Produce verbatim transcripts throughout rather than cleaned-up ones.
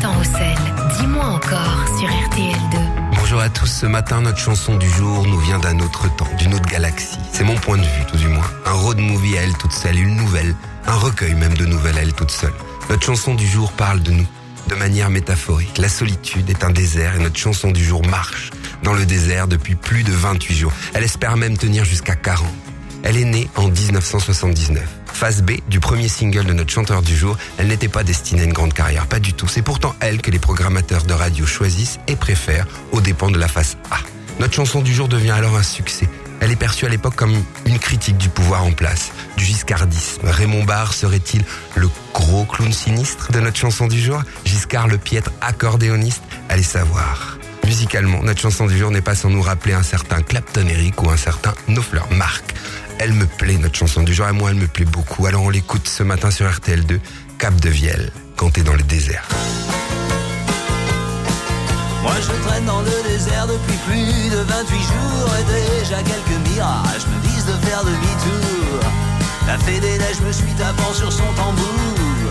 Gaëtan Roussel. Dis-moi encore sur R T L deux. Bonjour à tous, ce matin notre chanson du jour nous vient d'un autre temps, d'une autre galaxie. C'est mon point de vue tout du moins. Un road movie à elle toute seule, une nouvelle, un recueil même de nouvelles à elle toute seule. Notre chanson du jour parle de nous, de manière métaphorique. La solitude est un désert et notre chanson du jour marche dans le désert depuis plus de vingt-huit jours. Elle espère même tenir jusqu'à quarante. Elle est née en dix-neuf cent soixante-dix-neuf. Phase B du premier single de notre chanteur du jour, elle n'était pas destinée à une grande carrière, pas du tout. C'est pourtant elle que les programmateurs de radio choisissent et préfèrent aux dépens de la face A. Notre chanson du jour devient alors un succès. Elle est perçue à l'époque comme une critique du pouvoir en place, du giscardisme. Raymond Barre serait-il le gros clown sinistre de notre chanson du jour? Giscard le piètre accordéoniste? Allez savoir. Musicalement, notre chanson du jour n'est pas sans nous rappeler un certain Clapton Eric ou un certain Knopfler Marc. Elle me plaît, notre chanson du jour, et moi elle me plaît beaucoup. Alors on l'écoute ce matin sur R T L deux, Cap de Vielle, quand t'es dans le désert. Moi je traîne dans le désert depuis plus de vingt-huit jours et déjà quelques mirages me disent de faire demi-tour. La fée des neiges me suit tapant sur son tambour.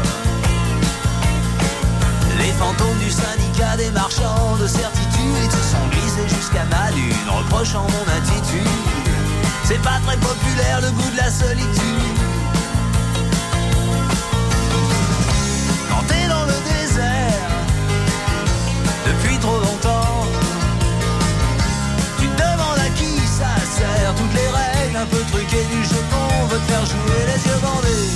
Les fantômes du syndicat des marchands de certitude se sont glissés jusqu'à ma lune, reprochant mon attitude. C'est pas très populaire le goût de la solitude. Quand t'es dans le désert depuis trop longtemps, tu te demandes à qui ça sert. Toutes les règles un peu truquées du jeu qu'on veut te faire jouer les yeux bandés.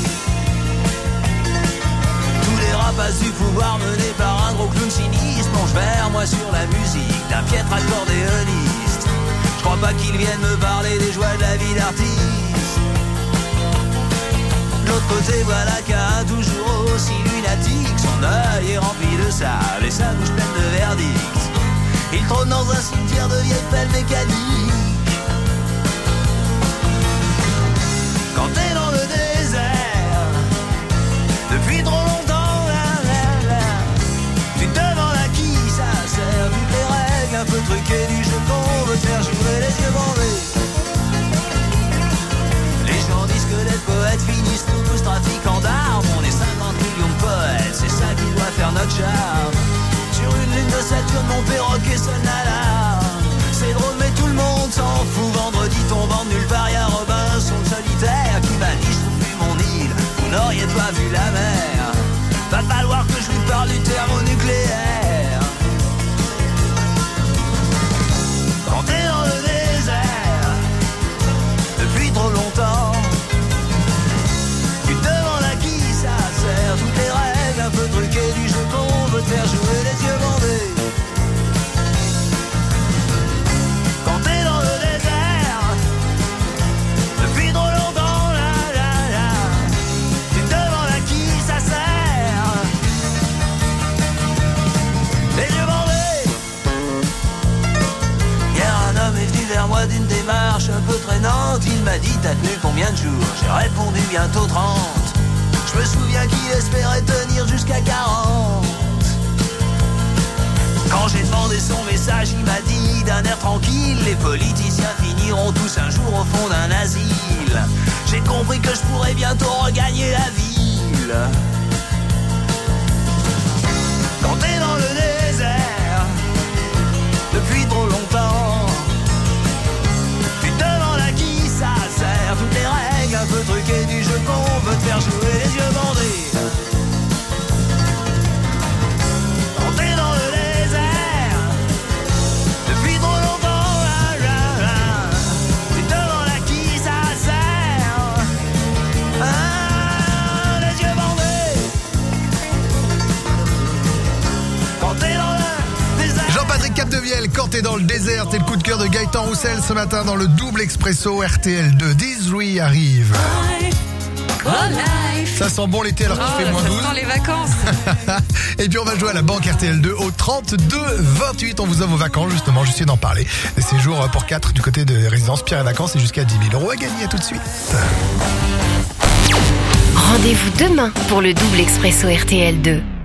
Tous les rapaces du pouvoir menés par un gros clown sinistre plongent vers moi sur la musique d'un piètre accordéoniste. Je crois pas qu'ils viennent me parler des joies de la vie d'artiste. De l'autre côté, voilà qu'un toujours aussi lunatique, son œil est rempli de sable et sa bouche pleine de verdicts. Il trône dans un cimetière de vieilles pelles mécaniques. Quand t'es dans le désert depuis trop longtemps, là, là, là, tu te demandes à qui ça sert. Toutes les règles un peu truquées du jeu qu'on veut te faire jouer les yeux bandés. Les gens disent que les poètes finissent tous trafiquants d'armes. On est cinquante millions de poètes, c'est ça qui doit faire notre charme. Sur une lune de Saturne, mon perroquet sonne l'alarme. C'est drôle mais tout le monde s'en fout. Vendredi tombant de nulle part, y'a Robinson solitaire qui m'a dit je trouve plus mon île, vous n'auriez pas vu la mer. Va falloir que je lui parle du thermonucléaire. Quand t'es dans le désert depuis trop longtemps, tu te demandes à qui ça sert. Toutes les règles un peu truquées du jeu qu'on veut te faire jouer les yeux bandés. Quand t'es dans le désert depuis trop longtemps, là, là, là, tu te demandes à qui ça sert. Les yeux bandés. Vers moi d'une démarche un peu traînante, il m'a dit t'as tenu combien de jours? J'ai répondu bientôt trente. Je me souviens qu'il espérait tenir jusqu'à quarante. Quand j'ai demandé son message, il m'a dit d'un air tranquille les politiciens finiront tous un jour au fond d'un asile. J'ai compris que je pourrais bientôt regagner la ville. Quand t'es dans le désert depuis trop longtemps, toutes les règles un peu truquées du jeu qu'on veut te faire jouer les yeux bandés. Quand t'es dans le désert depuis trop longtemps, là, là, là, tu te demandes à qui ça sert. Ah, les yeux bandés. Quand t'es dans le désert. Jean-Patrick Capdevielle, quand t'es dans le désert, c'est le coup de cœur de Gaëtan Roussel ce matin dans le double expresso R T L deux. Dizri arrive. Ça sent bon l'été alors qu'il Oh, fait moins ça douze. sent les vacances. Et puis on va jouer à la banque R T L deux au trente-deux vingt-huit. On vous offre vos vacances justement, j'essaie d'en parler. Des séjours pour quatre du côté de résidence Pierre et Vacances et jusqu'à dix mille euros à gagner. À tout de suite. Rendez-vous demain pour le double expresso R T L deux.